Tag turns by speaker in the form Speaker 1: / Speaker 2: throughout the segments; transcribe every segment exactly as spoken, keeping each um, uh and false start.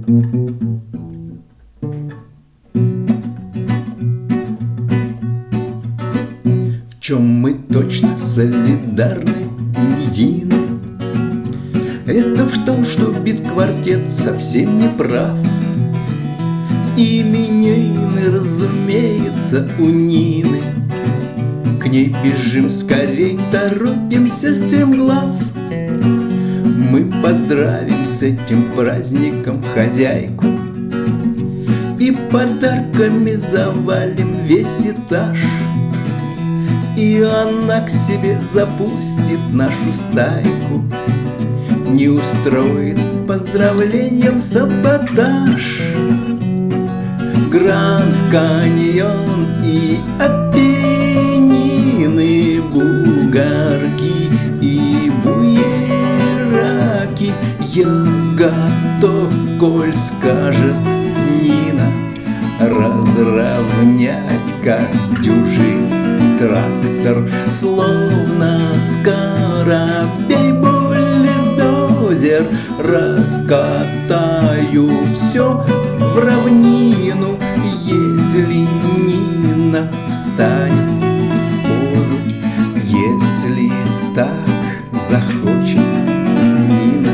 Speaker 1: В чем мы точно солидарны и едины, это в том, что бит-квартет совсем не прав. Именины, разумеется, у Нины. К ней бежим скорей, торопимся стремглав. Мы поздравим с этим праздником хозяйку и подарками завалим весь этаж. И она к себе запустит нашу стайку, не устроит поздравлением саботаж. Гранд Каньон и Апеннины, бугорки и буераки. Я готов, коль скажет Нина, разровнять как дюжий трактор, словно скоробей-бульдозер. Раскатаю все в равнину, если Нина встанет в позу, если так захочет Нина.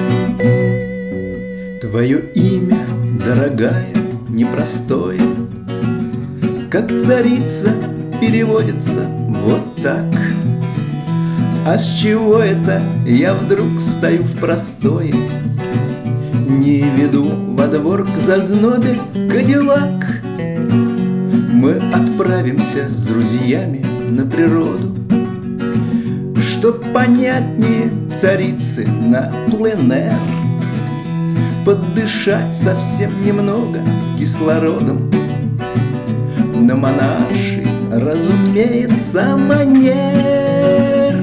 Speaker 1: Твое имя, дорогая, непростое, как царица переводится вот так. А с чего это я вдруг стою в простое? Не веду во двор к зазнобе кадиллак. Мы отправимся с друзьями на природу, чтоб понятнее царицы на пленэр, подышать совсем немного кислородом. На монарши, разумеется, манер.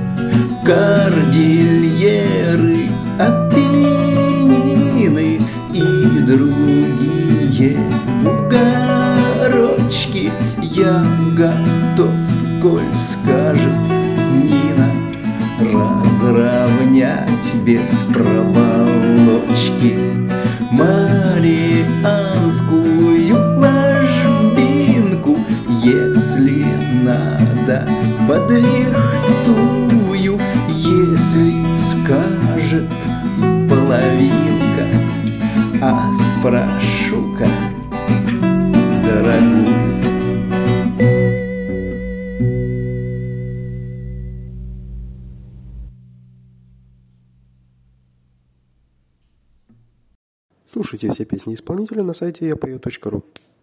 Speaker 1: Кордильеры, Апеннины и другие бугорочки. Я готов, коль скажет Нина, разровнять без проволочки марианскую ложбинку. Если надо, подрихтую, если скажет половинка. А спрошу-ка дорогую.
Speaker 2: Слушайте все песни исполнителя на сайте я пою точка ру.